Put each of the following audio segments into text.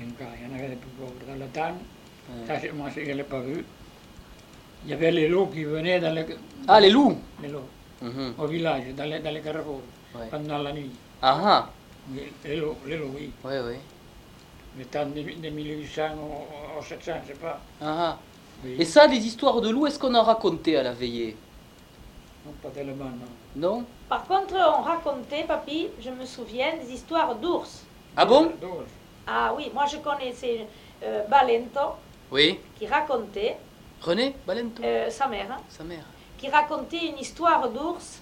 Un cas, il y en avait plus pauvres. Dans le temps, ça, moi, je ne l'ai pas vu. Il y avait les loups qui venaient dans les... Ah, les loups. Les loups. Au village, dans les carrefours, pendant la nuit. Ah ah. Les loups, oui. Oui, oui. Le temps de 1800 ou 700, je ne sais pas. Ah ah. Oui. Et ça, les histoires de loups, est-ce qu'on en racontait à la veillée? Non, pas tellement, non. Non? Par contre, on racontait, papy, je me souviens, des histoires d'ours. Ah bon? D'ours. Ah oui, moi je connaissais Balento, Oui. qui racontait, René Balento? sa mère, hein, Sa mère. qui racontait une histoire d'ours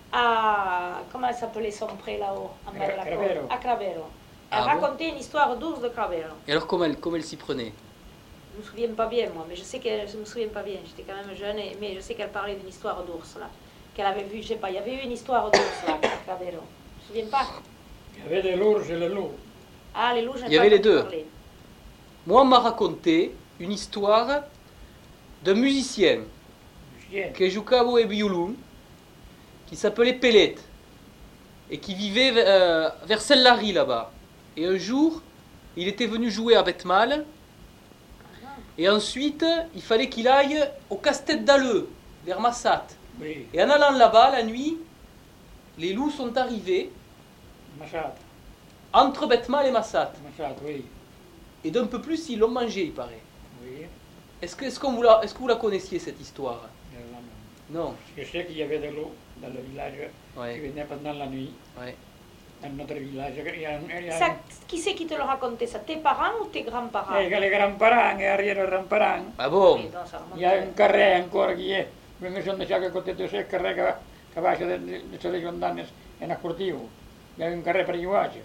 à, comment elle s'appelait son pré là-haut, en bas de la Cravero. côte, à Cravero. Elle Ah bon? racontait une histoire d'ours de Cravero. Et alors, comment elle s'y prenait? Je me souviens pas bien, moi, mais je sais qu'elle, je me souviens pas bien, j'étais quand même jeune, mais je sais qu'elle parlait d'une histoire d'ours, là, qu'elle avait vue, je sais pas, il y avait eu une histoire d'ours, là, à Cravero. Je me souviens pas. Il y avait des l'ours et les loups. Ah, les loups, je n'ai Il y pas avait les entendu deux. parler. Moi, on m'a raconté une histoire d'un musicien Chien. qui jouait au violon, qui s'appelait Pellet, et qui vivait vers Sellari là-bas. Et un jour, il était venu jouer à Betmal, et ensuite, il fallait qu'il aille au casse-tête d'Alleux, vers Massat. Oui, Et en allant là-bas, la nuit, les loups sont arrivés Massat. entre Betmal et Massat. Massat, oui. Et d'un peu plus, ils l'ont mangé, il paraît. Oui. Est-ce que vous la connaissiez, cette histoire? Non. Je sais qu'il y avait des loups dans le village qui Ouais. venaient pendant la nuit, Ouais. dans notre village. Il y a Ça, qui c'est qui te le racontait ça? Tes parents ou tes grands-parents? les grands-parents et arrière-grands-parents. Ah bon? Oui, donc ça remonte. Il y a un carré encore qui est, vengono de chaque côté de ce carré que va de se legiondanes en accortivo. Il y a un carré per Iguache.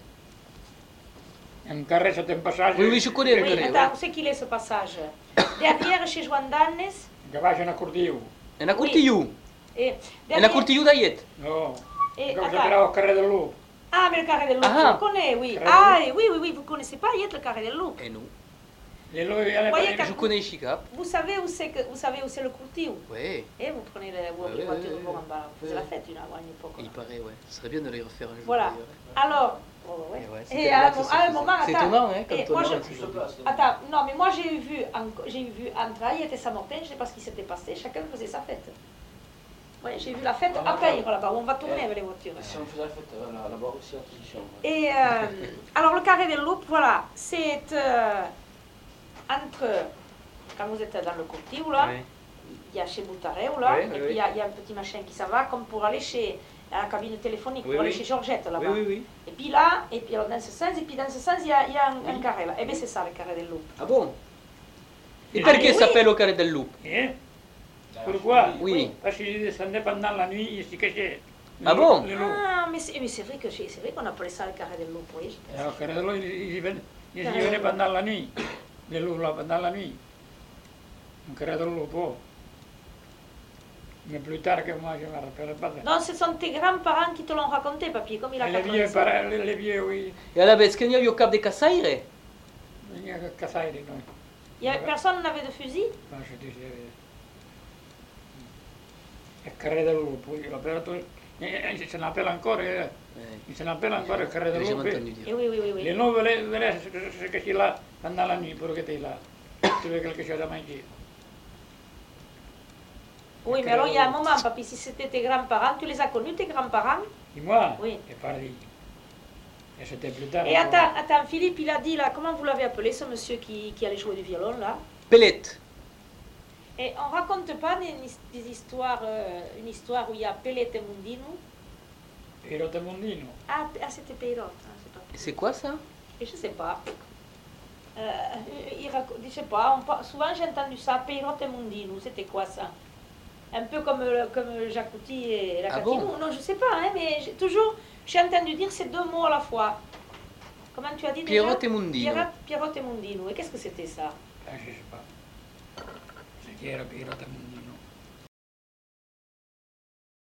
Un carré, c'est un passage Oui, oui, je connais le Oui, carré. attends, où c'est qu'il est ce passage? Derrière chez Joandanes que va en accortivo. En Acurtiou. et En derrière... Acurtiou d'Ayet. No, et, come attends. si chiama il carré del lupo. Ah, mais le carré del loup, Ah. je le connais, oui. Carré Ah, del et oui, oui, oui, vous connaissez pas Yet, le carré del loup. Et nous? Le lupi, il y a Voyez, Je connais Chicap. Vous savez où c'est le Courtiou? Oui. Et vous prenez les Oui, voitures oui, de vos en bas, vous faisiez oui. la fête une, à une époque. Il là. paraît, ouais. Ce serait bien de les refaire un jour. Voilà. d'ailleurs. Alors, oh, ouais. Et ouais, Et c'était à là un que moment, ça à un faisait. moment, C'est attends. étonnant, hein, quand Et on moi, a- Attends, non, mais moi j'ai vu entre Ayet et Saint-Martin, je sais pas ce qui s'était passé, chacun faisait sa fête. Ouais, j'ai vu la fête à Payre là-bas, où on va tourner avec les voitures. Si on faisait la fête là-bas aussi en tradition. Et alors le carré des loups, voilà, c'est entre, quand vous êtes dans le Courtiou là, Ouais. il y a chez Boutareu là, Oui, et oui, puis il y a un petit machin qui s'en va comme pour aller à la cabine téléphonique, Oui, pour aller oui. chez Georgette là-bas. Oui, oui, oui. Et puis là, et puis alors dans ce sens, il y a un carré là. Et bien c'est ça le carré des loups. Ah bon? Et Ah, perché oui. s'appelle au carré del loup? Eh? Pourquoi? Oui. Parce qu'il descendait pendant la nuit, il s'y cachait. Ah bon? Le loup. Ah, mais c'est vrai qu'on appelait ça le carré des loups, oui. Alors, le carré del loup, il s'y venait pendant la nuit. Le loup, là, pendant la nuit. Un carré del lupo. Mais plus tard que moi, je ne me rappelle pas. Non, ce sont tes grands-parents qui te l'ont raconté, papy, comme il a Les vieux, les vieux, oui. Et alla vez che io cap de Casaire? Il n'y a que Casaire, non. Personne n'avait de fusil? Non, je disais. Le carré del lupo, il se l'appelle encore, il se l'appelle encore le carré del J'ai lupo. entendu Eh dire. oui, oui, oui, oui. Les loups venaient se cacher là pendant la nuit pour que tu es là. Tu veux quelque chose à manger. Oui, mais alors il y a un moment, papy, si c'était tes grands-parents, tu les as connus, tes grands-parents? Et moi, Oui. c'est pareil. Et c'était plus tard. Et attends, Philippe, il a dit là, comment vous l'avez appelé, ce monsieur qui allait jouer du violon là? Pellet. Et on raconte pas des histoires, une histoire où il y a Pellet et Mundino? Pirote Mondino. Ah, c'était Peyrot, hein, c'est pas. Et c'est quoi ça? Et je sais pas. Je sais pas, souvent j'ai entendu ça, Peyrot et Mundino, c'était quoi ça? Un peu comme Jacouti et la Ah Catinou. bon? Non, je sais pas, hein, mais j'ai entendu dire ces deux mots à la fois. Comment tu as dit déjà? Pierrot et Mundino. Pierrot et Mundino. Et qu'est-ce que c'était ça? Ah, je ne sais pas. C'est qui era Pirote Mondino.